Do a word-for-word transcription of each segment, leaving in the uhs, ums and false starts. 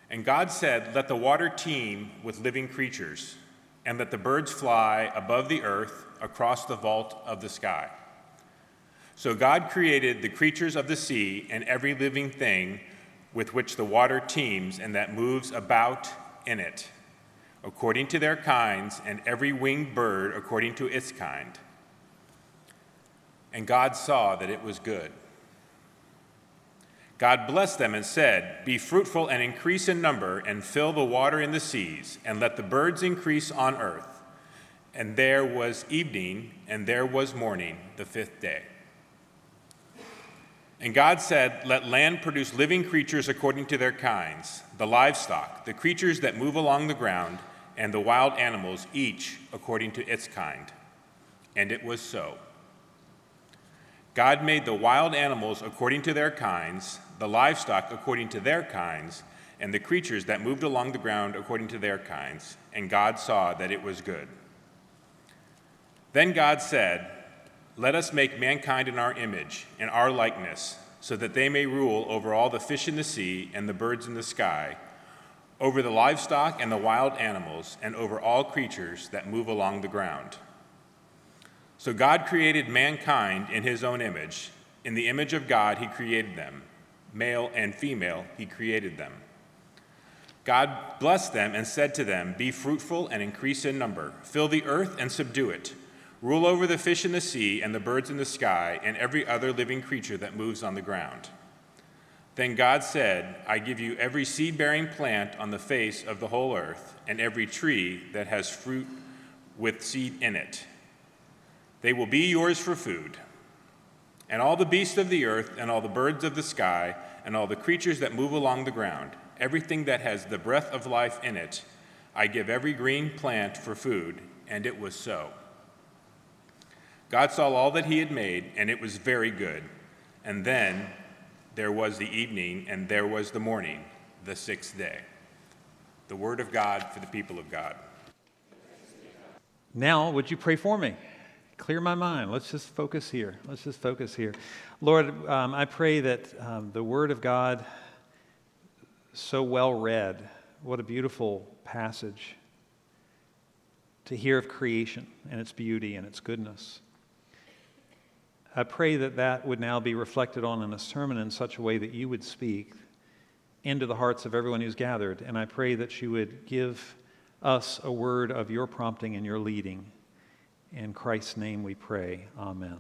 And God said, "Let the water teem with living creatures, and let the birds fly above the earth across the vault of the sky." So God created the creatures of the sea and every living thing with which the water teems and that moves about in it, according to their kinds, and every winged bird according to its kind. And God saw that it was good. God blessed them and said, "Be fruitful and increase in number, and fill the water in the seas, and let the birds increase on earth." And there was evening, and there was morning, the fifth day. And God said, "Let land produce living creatures according to their kinds, the livestock, the creatures that move along the ground, and the wild animals, each according to its kind." And it was so. God made the wild animals according to their kinds, the livestock according to their kinds, and the creatures that moved along the ground according to their kinds. And God saw that it was good. Then God said, "Let us make mankind in our image, in our likeness, so that they may rule over all the fish in the sea and the birds in the sky, over the livestock and the wild animals, and over all creatures that move along the ground." So God created mankind in his own image. In the image of God he created them. Male and female he created them. God blessed them and said to them, "Be fruitful and increase in number. Fill the earth and subdue it. Rule over the fish in the sea and the birds in the sky and every other living creature that moves on the ground." Then God said, "I give you every seed-bearing plant on the face of the whole earth, and every tree that has fruit with seed in it. They will be yours for food. And all the beasts of the earth, and all the birds of the sky, and all the creatures that move along the ground, everything that has the breath of life in it, I give every green plant for food." And it was so. God saw all that he had made, and it was very good. And then there was the evening, and there was the morning, the sixth day. The word of God for the people of God. Now, would you pray for me? Clear my mind. Let's just focus here. Let's just focus here. Lord, um, I pray that um, the word of God, so well read, what a beautiful passage to hear of creation and its beauty and its goodness. I pray that that would now be reflected on in a sermon in such a way that you would speak into the hearts of everyone who's gathered. And I pray that you would give us a word of your prompting and your leading. In Christ's name we pray. Amen.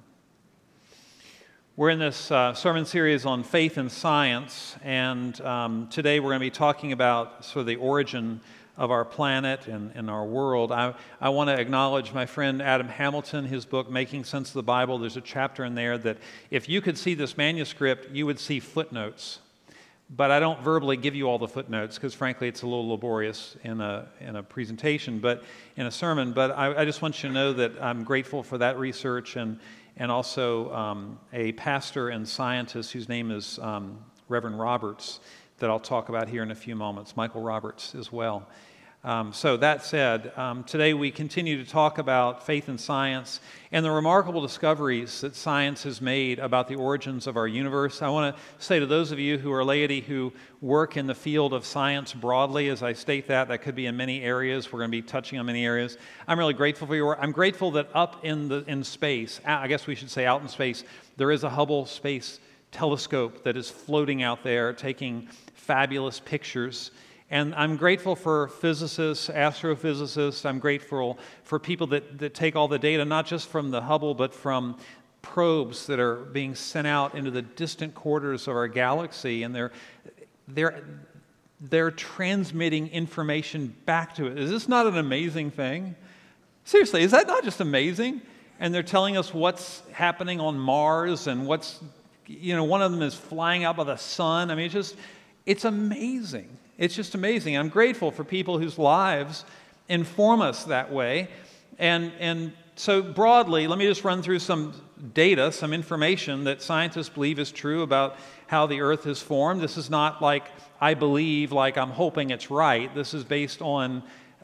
We're in this uh, sermon series on faith and science, and um, today we're going to be talking about sort of the origin of our planet and, and our world. I, I want to acknowledge my friend Adam Hamilton, his book, Making Sense of the Bible. There's a chapter in there that if you could see this manuscript, you would see footnotes. But I don't verbally give you all the footnotes because, frankly, it's a little laborious in a in a presentation, but in a sermon. But I, I just want you to know that I'm grateful for that research, and and also um, a pastor and scientist whose name is um, Reverend Roberts, that I'll talk about here in a few moments. Michael Roberts as well. Um, so that said, um, today we continue to talk about faith and science and the remarkable discoveries that science has made about the origins of our universe. I want to say to those of you who are laity who work in the field of science broadly, as I state that, that could be in many areas. We're going to be touching on many areas. I'm really grateful for your work. I'm grateful that up in the in space, I guess we should say out in space, there is a Hubble Space Telescope that is floating out there taking fabulous pictures. And I'm grateful for physicists, astrophysicists. I'm grateful for people that, that take all the data, not just from the Hubble, but from probes that are being sent out into the distant quarters of our galaxy. And they're, they're, they're transmitting information back to it. Is this not an amazing thing? Seriously, is that not just amazing? And they're telling us what's happening on Mars and what's, you know, one of them is flying out by the sun. I mean, it's just, it's amazing. It's just amazing. I'm grateful for people whose lives inform us that way. And, and so broadly, let me just run through some data, some information that scientists believe is true about how the earth is formed. This is not like I believe, like I'm hoping it's right. This is based on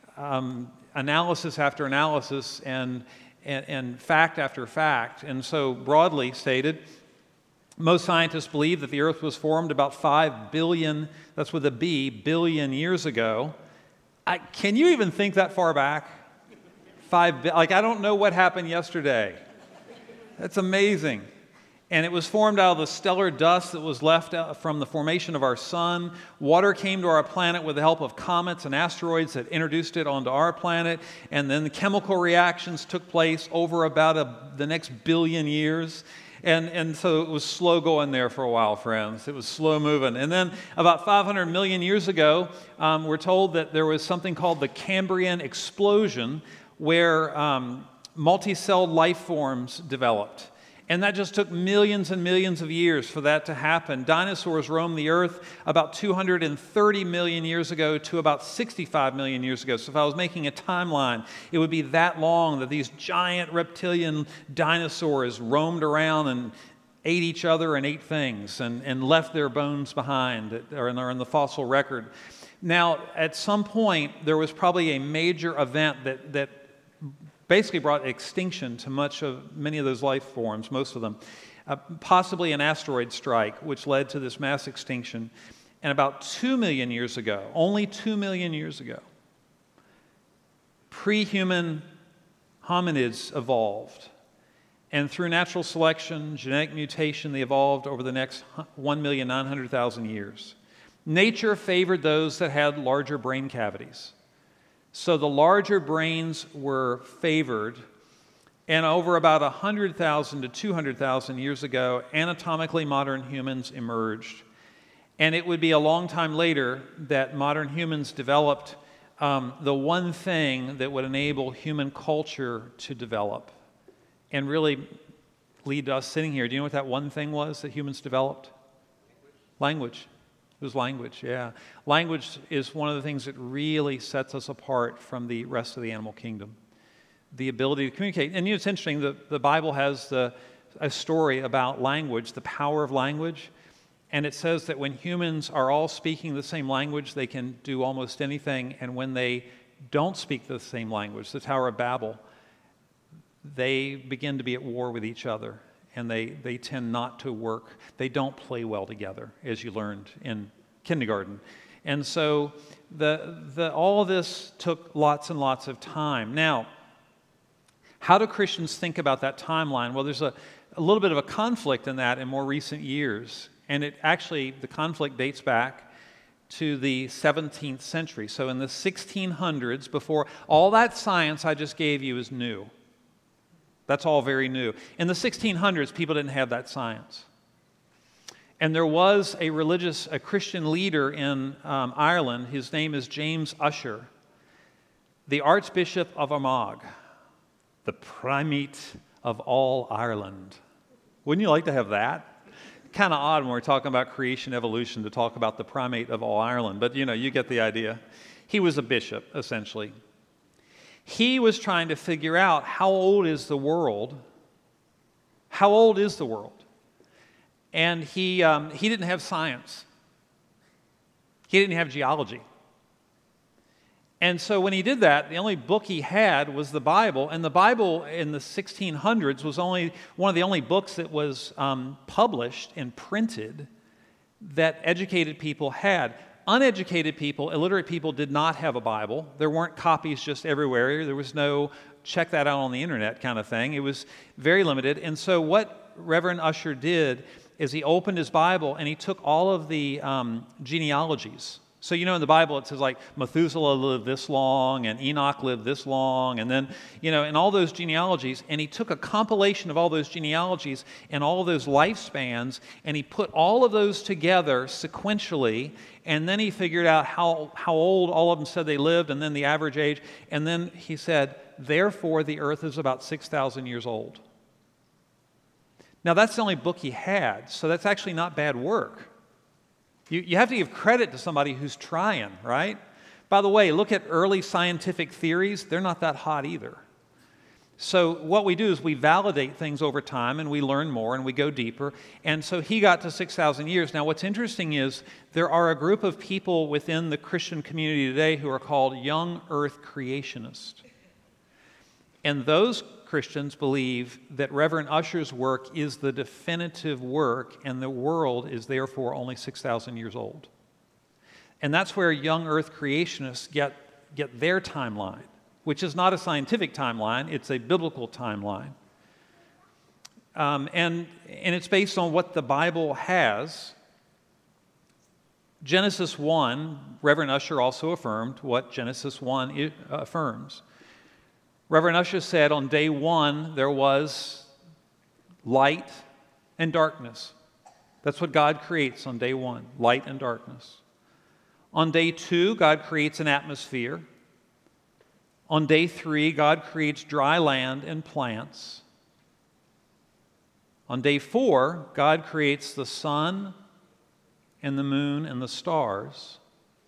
um, analysis after analysis and, and, and fact after fact. And so broadly stated, Most scientists believe that the Earth was formed about five billion, that's with a B, billion years ago. I, can you even think that far back? Five, like I don't know what happened yesterday. That's amazing. And it was formed out of the stellar dust that was left out from the formation of our sun. Water came to our planet with the help of comets and asteroids that introduced it onto our planet. And then the chemical reactions took place over about a, the next billion years. And, and so it was slow going there for a while, friends. It was slow moving. And then about five hundred million years ago, um, we're told that there was something called the Cambrian explosion, where um, multi-celled life forms developed. And that just took millions and millions of years for that to happen. Dinosaurs roamed the earth about two hundred thirty million years ago to about sixty-five million years ago. So if I was making a timeline, it would be that long that these giant reptilian dinosaurs roamed around and ate each other and ate things and, and left their bones behind that are in, are in the fossil record. Now, at some point, there was probably a major event that, that basically brought extinction to much of many of those life forms, most of them. Uh, possibly an asteroid strike, which led to this mass extinction. And about two million years ago, only two million years ago, pre-human hominids evolved. And through natural selection, genetic mutation, they evolved over the next one million nine hundred thousand years. Nature favored those that had larger brain cavities. So the larger brains were favored, and over about one hundred thousand to two hundred thousand years ago, anatomically modern humans emerged. And it would be a long time later that modern humans developed um, the one thing that would enable human culture to develop and really lead to us sitting here. Do you know what that one thing was that humans developed? Language. It was language, yeah. Language is one of the things that really sets us apart from the rest of the animal kingdom. The ability to communicate. And you know, it's interesting, the, the Bible has the, a story about language, the power of language. And it says that when humans are all speaking the same language, they can do almost anything. And when they don't speak the same language, the Tower of Babel, they begin to be at war with each other. And they, they tend not to work. They don't play well together, as you learned in kindergarten. And so the, the, all of this took lots and lots of time. Now, how do Christians think about that timeline? Well, there's a, a little bit of a conflict in that in more recent years. And it actually, the conflict dates back to the seventeenth century. So in the sixteen hundreds, before all that science I just gave you is new. That's all very new. In the sixteen hundreds, people didn't have that science. And there was a religious, a Christian leader in um, Ireland. His name is James Ussher, the Archbishop of Armagh, the primate of all Ireland. Wouldn't you like to have that? Kind of odd when we're talking about creation, evolution, to talk about the primate of all Ireland. But, you know, you get the idea. He was a bishop, essentially. He was trying to figure out how old is the world? How old is the world? And he, um, he didn't have science. He didn't have geology. And so when he did that, the only book he had was the Bible. And the Bible in the sixteen hundreds was only one of the only books that was um, published and printed that educated people had. Uneducated people, illiterate people, did not have a Bible. There weren't copies just everywhere. There was no check that out on the internet kind of thing. It was very limited. And so what Reverend Ussher did is he opened his Bible and he took all of the um, genealogies. So, you know, in the Bible it says like Methuselah lived this long and Enoch lived this long, and then, you know, and all those genealogies, and he took a compilation of all those genealogies and all of those lifespans, and he put all of those together sequentially, and then he figured out how, how old all of them said they lived, and then the average age, and then he said, therefore the earth is about six thousand years old. Now, that's the only book he had, so that's actually not bad work. You, you have to give credit to somebody who's trying, right? By the way, look at early scientific theories. They're not that hot either. So what we do is we validate things over time, and we learn more, and we go deeper. And so he got to six thousand years. Now, what's interesting is there are a group of people within the Christian community today who are called young earth creationists. And those Christians believe that Reverend Usher's work is the definitive work, and the world is therefore only six thousand years old. And that's where young earth creationists get, get their timeline, which is not a scientific timeline, it's a biblical timeline. Um, and, and it's based on what the Bible has. Genesis one, Reverend Usher also affirmed what Genesis one affirms. Reverend Usher said on day one there was light and darkness. That's what God creates on day one, light and darkness. On day two, God creates an atmosphere. On day three, God creates dry land and plants. On day four, God creates the sun and the moon and the stars.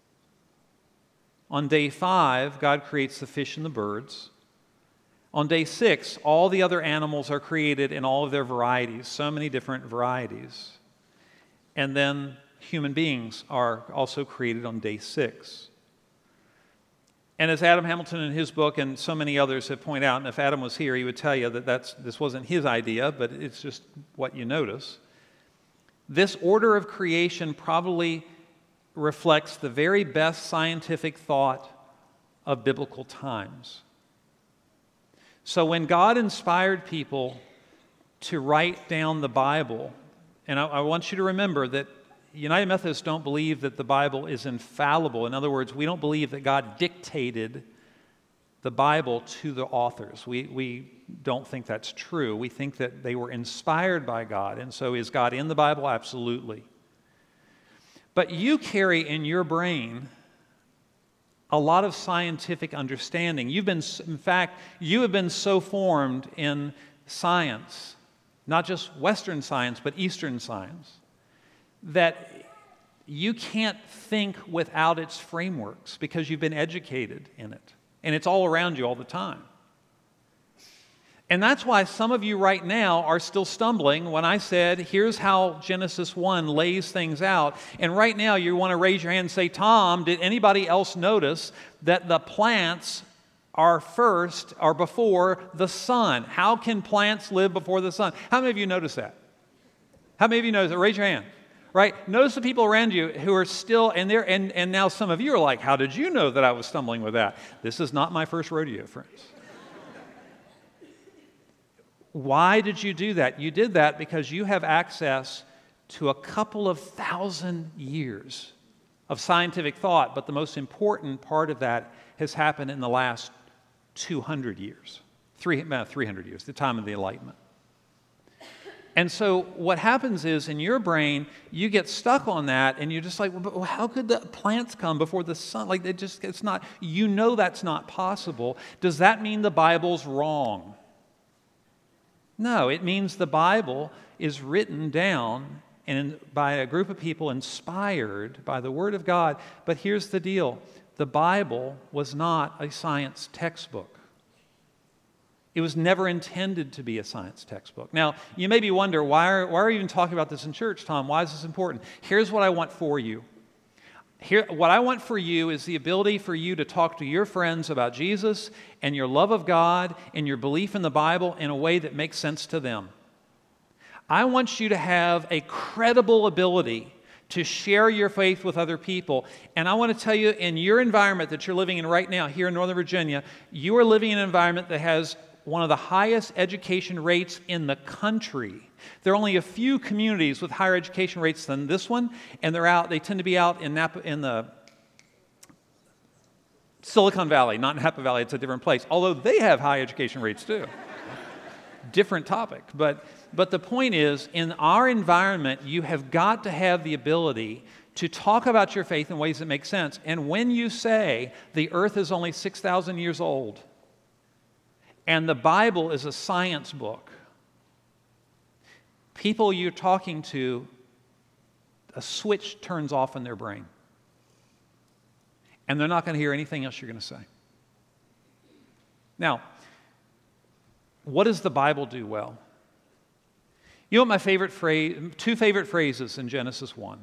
On day five, God creates the fish and the birds. On day six, all the other animals are created in all of their varieties, so many different varieties. And then human beings are also created on day six. And as Adam Hamilton in his book and so many others have pointed out, and if Adam was here, he would tell you that that's, this wasn't his idea, but it's just what you notice. This order of creation probably reflects the very best scientific thought of biblical times. So when God inspired people to write down the Bible, and I, I want you to remember that United Methodists don't believe that the Bible is infallible. In other words, we don't believe that God dictated the Bible to the authors. We, we don't think that's true. We think that they were inspired by God. And so is God in the Bible? Absolutely. But you carry in your brain a lot of scientific understanding. You've been, in fact, you have been so formed in science, not just Western science, but Eastern science, that you can't think without its frameworks because you've been educated in it. And it's all around you all the time. And that's why some of you right now are still stumbling when I said, here's how Genesis one lays things out. And right now you want to raise your hand and say, Tom, did anybody else notice that the plants are first or before the sun? How can plants live before the sun? How many of you notice that? How many of you notice that? Raise your hand. Right? Notice the people around you who are still, and, they're, and, and now some of you are like, how did you know that I was stumbling with that? This is not my first rodeo, friends. Why did you do that? You did that because you have access to a couple of thousand years of scientific thought, but the most important part of that has happened in the last two hundred years, three, about three hundred years, the time of the Enlightenment. And so what happens is in your brain, you get stuck on that and you're just like, well, but how could the plants come before the sun? Like, it just, it's not, you know that's not possible. Does that mean the Bible's wrong? No, it means the Bible is written down and by a group of people inspired by the Word of God. But here's the deal. The Bible was not a science textbook. It was never intended to be a science textbook. Now, you maybe wonder, why are, why are you even talking about this in church, Tom? Why is this important? Here's what I want for you. Here, what I want for you is the ability for you to talk to your friends about Jesus and your love of God and your belief in the Bible in a way that makes sense to them. I want you to have a credible ability to share your faith with other people. And I want to tell you, in your environment that you're living in right now, here in Northern Virginia, you are living in an environment that has one of the highest education rates in the country. There are only a few communities with higher education rates than this one, and they're out, they tend to be out in Napa, in the Silicon Valley, not Napa Valley, it's a different place, although they have high education rates too. Different topic, but, but the point is, in our environment, you have got to have the ability to talk about your faith in ways that make sense. And when you say the earth is only six thousand years old, and the Bible is a science book, people you're talking to, a switch turns off in their brain. And they're not going to hear anything else you're going to say. Now, what does the Bible do well? You know what my favorite phrase, two favorite phrases in Genesis one.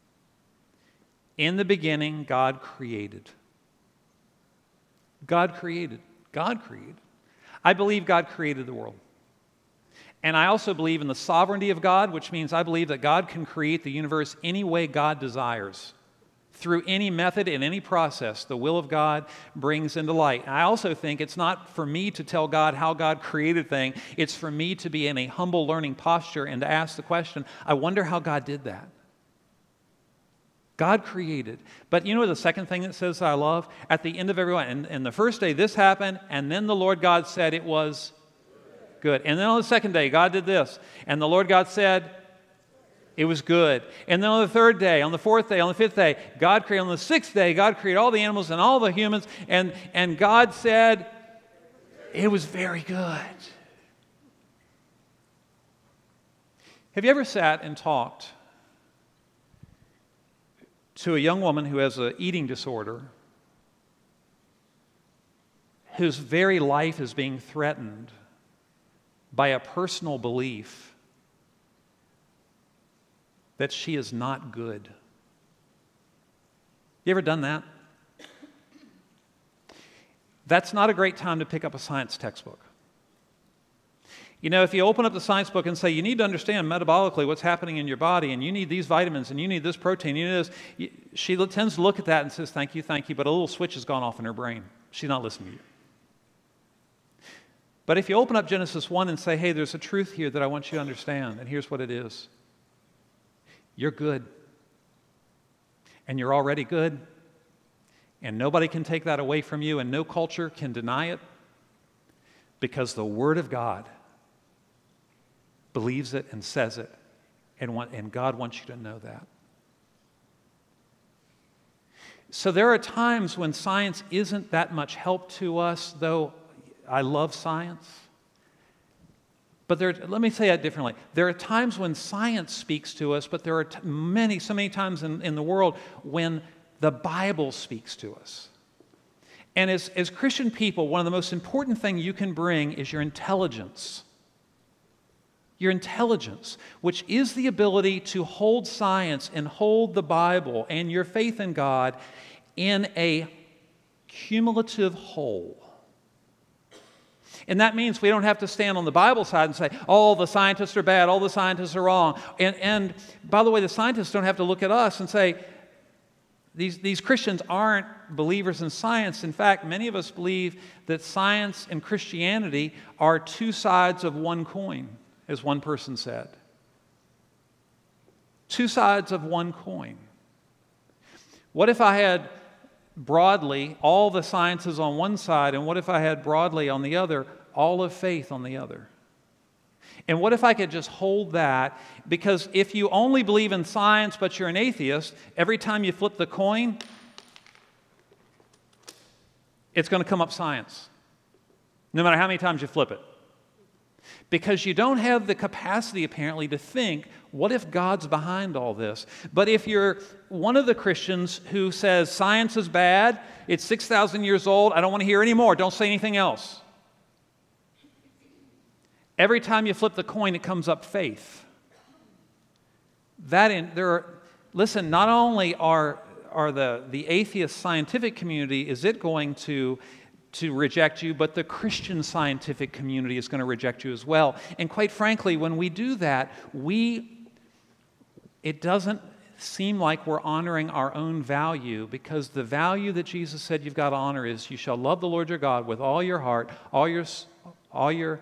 In the beginning, God created. God created. God created. I believe God created the world. And I also believe in the sovereignty of God, which means I believe that God can create the universe any way God desires. Through any method and any process, the will of God brings into light. I also think it's not for me to tell God how God created a thing. It's for me to be in a humble learning posture and to ask the question, I wonder how God did that. God created. But you know the second thing that says I love? At the end of every one, and, and the first day this happened, and then the Lord God said it was good. And then on the second day, God did this. And the Lord God said, it was good. And then on the third day, on the fourth day, on the fifth day, God created. On the sixth day, God created all the animals and all the humans. And, and God said, it was very good. Have you ever sat and talked to a young woman who has an eating disorder, whose very life is being threatened by a personal belief that she is not good? You ever done that? That's not a great time to pick up a science textbook. You know, if you open up the science book and say, you need to understand metabolically what's happening in your body, and you need these vitamins, and you need this protein, you need this, she tends to look at that and says, thank you, thank you, but a little switch has gone off in her brain. She's not listening to you. But if you open up Genesis one and say, hey, there's a truth here that I want you to understand, and here's what it is. You're good. And you're already good. And nobody can take that away from you, and no culture can deny it, because the Word of God believes it and says it, and, want, and God wants you to know that. So there are times when science isn't that much help to us, though I love science. But there, let me say that differently. There are times when science speaks to us, but there are t- many, so many times in, in the world when the Bible speaks to us. And as, as Christian people, one of the most important things you can bring is your intelligence. Your intelligence, which is the ability to hold science and hold the Bible and your faith in God in a cumulative whole. And that means we don't have to stand on the Bible side and say, oh, the scientists are bad, all the scientists are wrong. And, and by the way, the scientists don't have to look at us and say, these, these Christians aren't believers in science. In fact, many of us believe that science and Christianity are two sides of one coin, as one person said. Two sides of one coin. What if I had broadly all the sciences on one side, and what if I had broadly on the other all of faith on the other? And what if I could just hold that? Because if you only believe in science but you're an atheist, every time you flip the coin, it's going to come up science, no matter how many times you flip it. Because you don't have the capacity, apparently, to think, what if God's behind all this? But if you're one of the Christians who says, science is bad, it's six thousand years old, I don't want to hear any more, don't say anything else. Every time you flip the coin, it comes up faith. That in, there are, listen, not only are, are the, the atheist scientific community, is it going to to reject you, but the Christian scientific community is going to reject you as well. And quite frankly, when we do that, we, it doesn't seem like we're honoring our own value, because the value that Jesus said you've got to honor is you shall love the Lord your God with all your heart, all your, all your,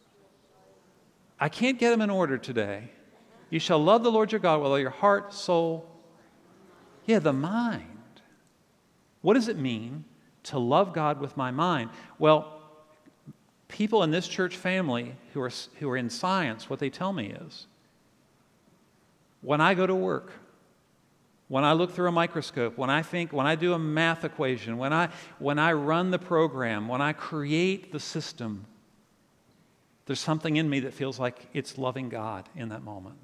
I can't get them in order today. You shall love the Lord your God with all your heart, soul, yeah, the mind. What does it mean to love God with my mind? Well, people in this church family who are, who are in science, what they tell me is, when I go to work, when I look through a microscope, when I think, when I do a math equation, when I, when I run the program, when I create the system, there's something in me that feels like it's loving God in that moment.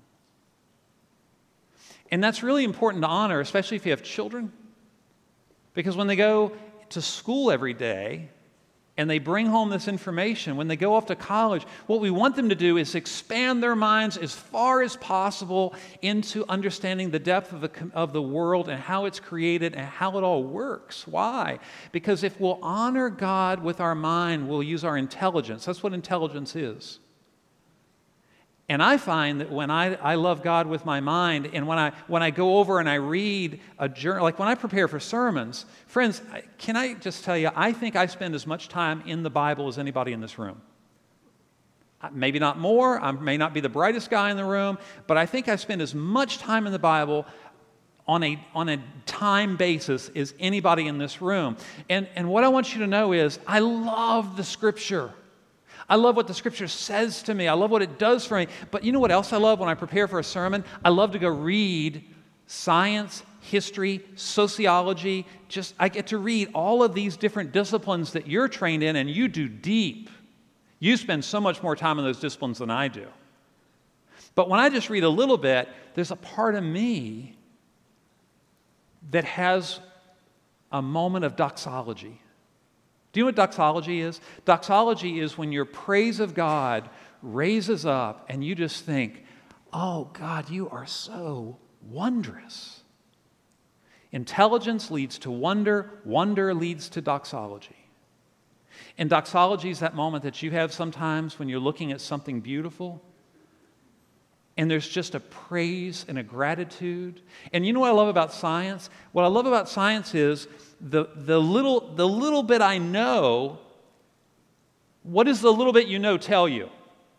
And that's really important to honor, especially if you have children, because when they go to school every day and they bring home this information. When they go off to college, what we want them to do is expand their minds as far as possible into understanding the depth of the, of the world and how it's created and how it all works. Why? Because if we'll honor God with our mind, we'll use our intelligence. That's what intelligence is. And I find that when I, I love God with my mind, and when I when I go over and I read a journal, like when I prepare for sermons, friends, can I just tell you, I think I spend as much time in the Bible as anybody in this room. Maybe not more, I may not be the brightest guy in the room, but I think I spend as much time in the Bible on a, on a time basis as anybody in this room. And, and what I want you to know is, I love the Scripture. I love what the Scripture says to me. I love what it does for me. But you know what else I love when I prepare for a sermon? I love to go read science, history, sociology. Just I get to read all of these different disciplines that you're trained in, and you do deep. You spend so much more time in those disciplines than I do. But when I just read a little bit, there's a part of me that has a moment of doxology. Do you know what doxology is? Doxology is when your praise of God raises up and you just think, oh, God, you are so wondrous. Intelligence leads to wonder. Wonder leads to doxology. And doxology is that moment that you have sometimes when you're looking at something beautiful and there's just a praise and a gratitude. And you know what I love about science? What I love about science is the, the, little, the little bit I know, what does the little bit you know tell you?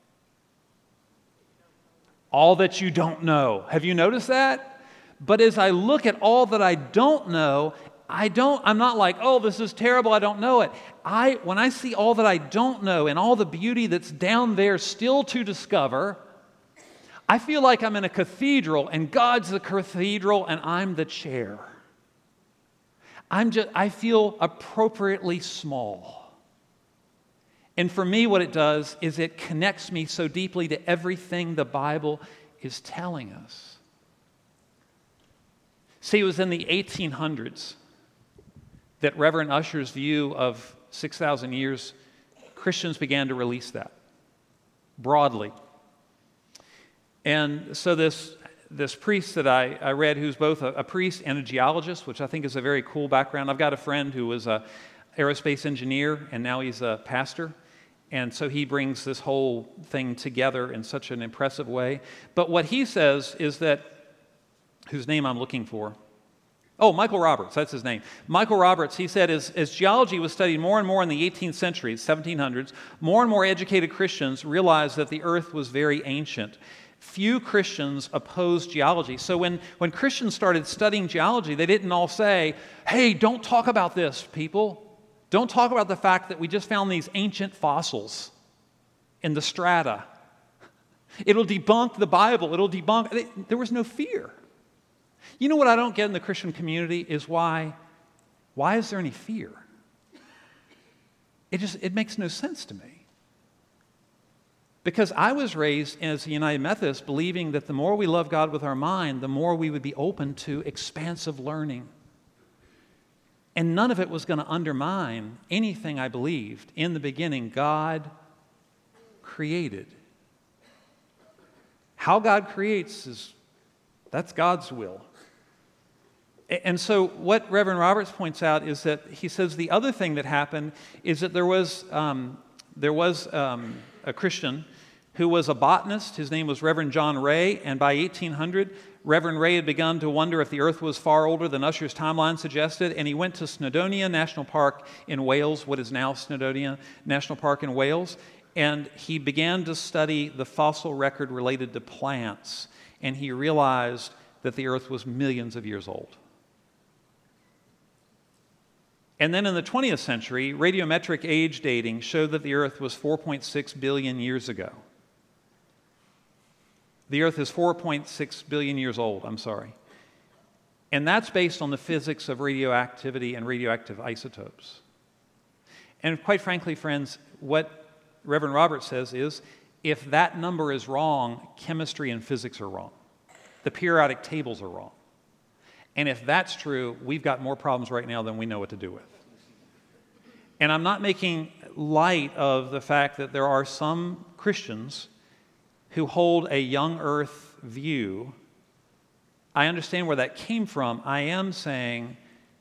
All that you don't know. Have you noticed that? But as I look at all that I don't know, I don't, I'm not like, oh, this is terrible, I don't know it. I, when I see all that I don't know and all the beauty that's down there still to discover, I feel like I'm in a cathedral and God's the cathedral and I'm the chair. I'm just, I feel appropriately small. And for me, what it does is it connects me so deeply to everything the Bible is telling us. See, it was in the eighteen hundreds that Reverend Usher's view of six thousand years, Christians began to release that broadly. And so this, this priest that I, I read, who's both a, a priest and a geologist, which I think is a very cool background. I've got a friend who was an aerospace engineer, and now he's a pastor. And so he brings this whole thing together in such an impressive way. But what he says is that, whose name I'm looking for, oh, Michael Roberts, that's his name. Michael Roberts, he said, as, as geology was studied more and more in the eighteenth century, seventeen hundreds, more and more educated Christians realized that the earth was very ancient. Few Christians opposed geology. So when, when Christians started studying geology, they didn't all say, hey, don't talk about this, people. Don't talk about the fact that we just found these ancient fossils in the strata. It'll debunk the Bible. It'll debunk. There was no fear. You know what I don't get in the Christian community is why, why is there any fear? It just, it makes no sense to me. Because I was raised as a United Methodist believing that the more we love God with our mind, the more we would be open to expansive learning. And none of it was going to undermine anything I believed. In the beginning, God created. How God creates is, that's God's will. And so what Reverend Roberts points out is that he says the other thing that happened is that there was, um, there was um, a Christian who was a botanist. His name was Reverend John Ray, and by eighteen hundred, Reverend Ray had begun to wonder if the earth was far older than Usher's timeline suggested, and he went to Snowdonia National Park in Wales, what is now Snowdonia National Park in Wales, and he began to study the fossil record related to plants, and he realized that the earth was millions of years old. And then in the twentieth century, radiometric age dating showed that the earth was four point six billion years ago. The earth is four point six billion years old, I'm sorry. And that's based on the physics of radioactivity and radioactive isotopes. And quite frankly, friends, what Reverend Roberts says is, if that number is wrong, chemistry and physics are wrong. The periodic tables are wrong. And if that's true, we've got more problems right now than we know what to do with. And I'm not making light of the fact that there are some Christians who hold a young earth view, I understand where that came from. I am saying,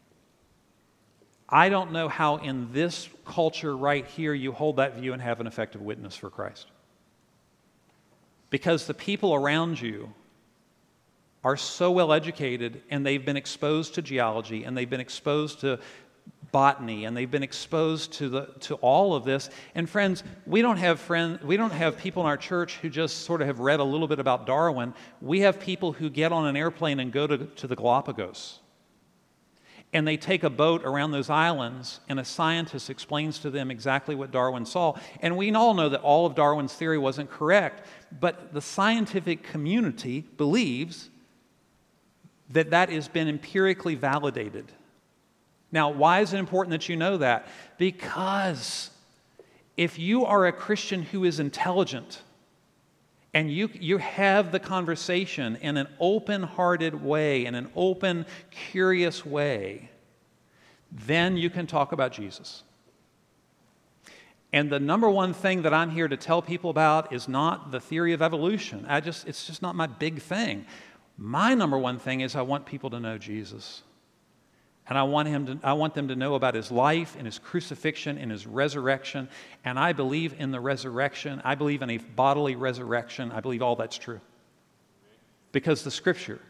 I don't know how in this culture right here you hold that view and have an effective witness for Christ. Because the people around you are so well educated, and they've been exposed to geology, and they've been exposed to botany, and they've been exposed to the to all of this. And friends, we don't have friend, we don't have people in our church who just sort of have read a little bit about Darwin. We have people who get on an airplane and go to, to the Galapagos. And they take a boat around those islands, and a scientist explains to them exactly what Darwin saw. And we all know that all of Darwin's theory wasn't correct, but the scientific community believes that that has been empirically validated. Now, why is it important that you know that? Because if you are a Christian who is intelligent, and you, you have the conversation in an open-hearted way, in an open, curious way, then you can talk about Jesus. And the number one thing that I'm here to tell people about is not the theory of evolution. I just, it's just not my big thing. My number one thing is I want people to know Jesus. And I want him to, I want them to know about his life and his crucifixion and his resurrection. And I believe in the resurrection. I believe in a bodily resurrection. I believe all that's true. Because the Scripture.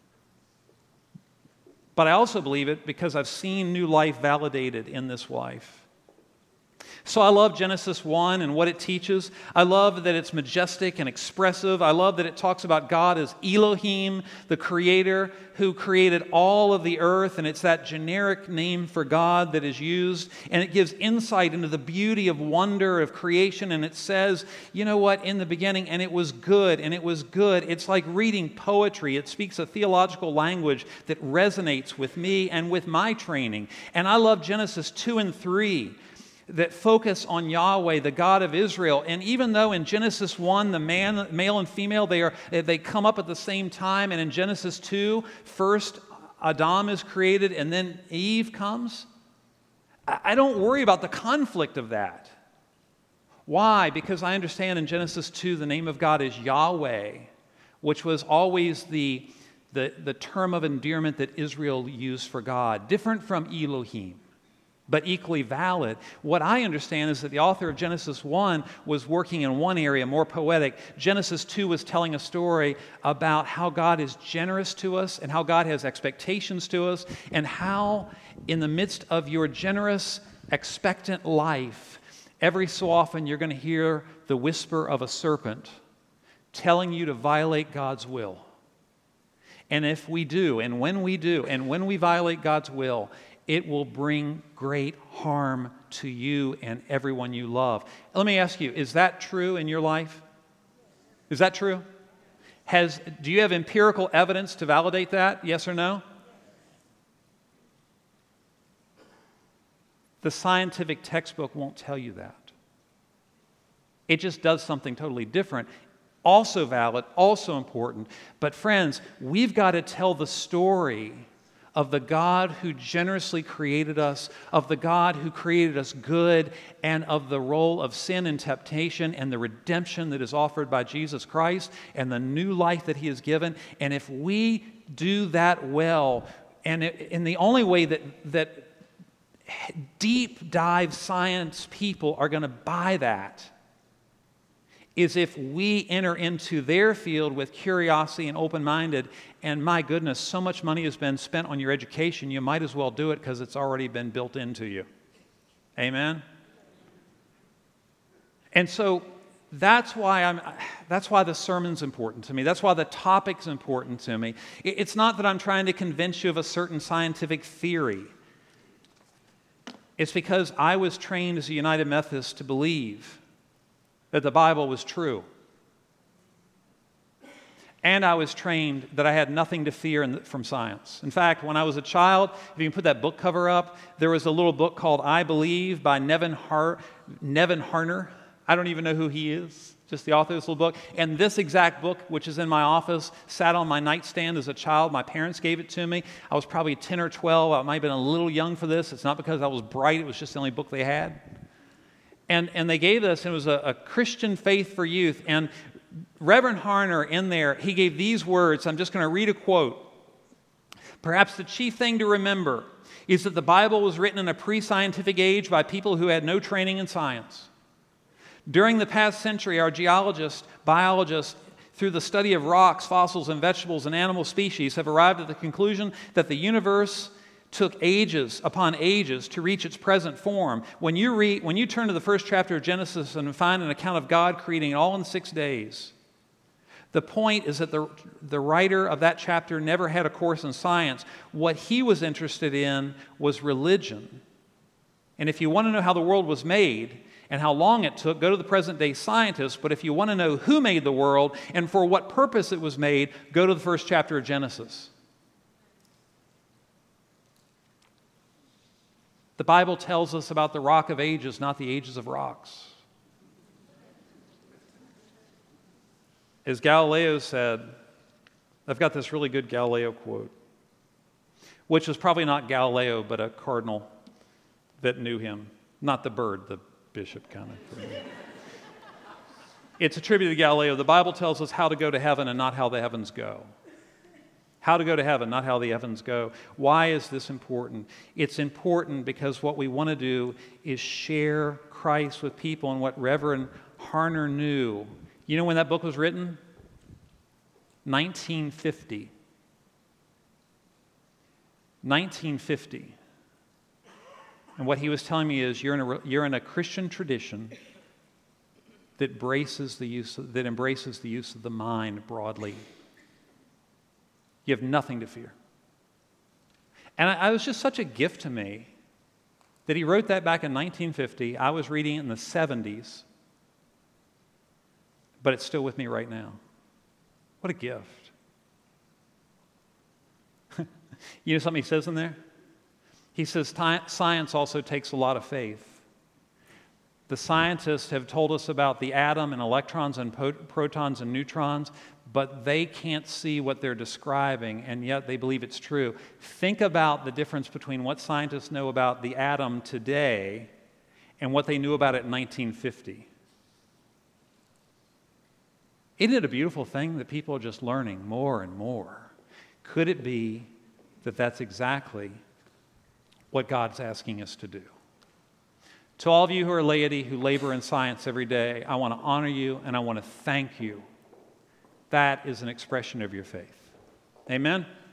But I also believe it because I've seen new life validated in this life. So I love Genesis one and what it teaches. I love that it's majestic and expressive. I love that it talks about God as Elohim, the Creator, who created all of the earth, and it's that generic name for God that is used, and it gives insight into the beauty of wonder of creation, and it says, you know what, in the beginning, and it was good, and it was good. It's like reading poetry. It speaks a theological language that resonates with me and with my training. And I love Genesis two and three. That focus on Yahweh, the God of Israel. And even though in Genesis one, the man, male and female, they are they come up at the same time, and in Genesis two, first Adam is created and then Eve comes, I don't worry about the conflict of that. Why? Because I understand in Genesis two, the name of God is Yahweh, which was always the, the, the term of endearment that Israel used for God, different from Elohim, but equally valid. What I understand is that the author of Genesis one was working in one area, more poetic. Genesis two was telling a story about how God is generous to us and how God has expectations to us, and how in the midst of your generous, expectant life, every so often you're going to hear the whisper of a serpent telling you to violate God's will. And if we do, and when we do, and when we violate God's will, it will bring great harm to you and everyone you love. Let me ask you, is that true in your life? Is that true? Has, do you have empirical evidence to validate that? Yes or no? The scientific textbook won't tell you that. It just does something totally different. Also valid, also important. But friends, we've got to tell the story of the God who generously created us, of the God who created us good, and of the role of sin and temptation and the redemption that is offered by Jesus Christ and the new life that He has given. And if we do that well, and in the only way that, that deep dive science people are going to buy that is if we enter into their field with curiosity and open-minded. And my goodness, so much money has been spent on your education, you might as well do it because it's already been built into you. Amen? And so that's why I'm that's why the sermon's important to me. That's why the topic's important to me. It's not that I'm trying to convince you of a certain scientific theory. It's because I was trained as a United Methodist to believe that the Bible was true. And I was trained that I had nothing to fear in the, from science. In fact, when I was a child, if you can put that book cover up, there was a little book called I Believe by Nevin, Har- Nevin Harner. I don't even know who he is, just the author of this little book. And this exact book, which is in my office, sat on my nightstand as a child. My parents gave it to me. I was probably ten or twelve. I might have been a little young for this. It's not because I was bright. It was just the only book they had. And, and they gave this, and it was a, a Christian Faith for Youth. And Reverend Harner in there, he gave these words. I'm just going to read a quote. Perhaps the chief thing to remember is that the Bible was written in a pre-scientific age by people who had no training in science. During the past century, our geologists, biologists, through the study of rocks, fossils, and vegetables and animal species, have arrived at the conclusion that the universe took ages upon ages to reach its present form. When you read, when you turn to the first chapter of Genesis and find an account of God creating it all in six days, the point is that the, the writer of that chapter never had a course in science. What he was interested in was religion. And if you want to know how the world was made and how long it took, go to the present-day scientists. But if you want to know who made the world and for what purpose it was made, go to the first chapter of Genesis. The Bible tells us about the rock of ages, not the ages of rocks. As Galileo said, I've got this really good Galileo quote, which was probably not Galileo, but a cardinal that knew him. Not the bird, the bishop kind of thing. It's attributed to Galileo. The Bible tells us how to go to heaven and not how the heavens go. How to go to heaven, not how the heavens go. Why is this important? It's important because what we want to do is share Christ with people, and what Reverend Harner knew. You know when that book was written? nineteen fifty. nineteen fifty. And what he was telling me is you're in a, you're in a Christian tradition that braces the use of, that embraces the use of the mind broadly. You have nothing to fear. And I, I was just such a gift to me that he wrote that back in nineteen fifty. I was reading it in the seventies, but it's still with me right now. What a gift. You know something he says in there? He says science also takes a lot of faith. The scientists have told us about the atom and electrons and po- protons and neutrons, but they can't see what they're describing, and yet they believe it's true. Think about the difference between what scientists know about the atom today and what they knew about it in nineteen fifty. Isn't it a beautiful thing that people are just learning more and more? Could it be that that's exactly what God's asking us to do? To all of you who are laity, who labor in science every day, I want to honor you and I want to thank you. That is an expression of your faith. Amen?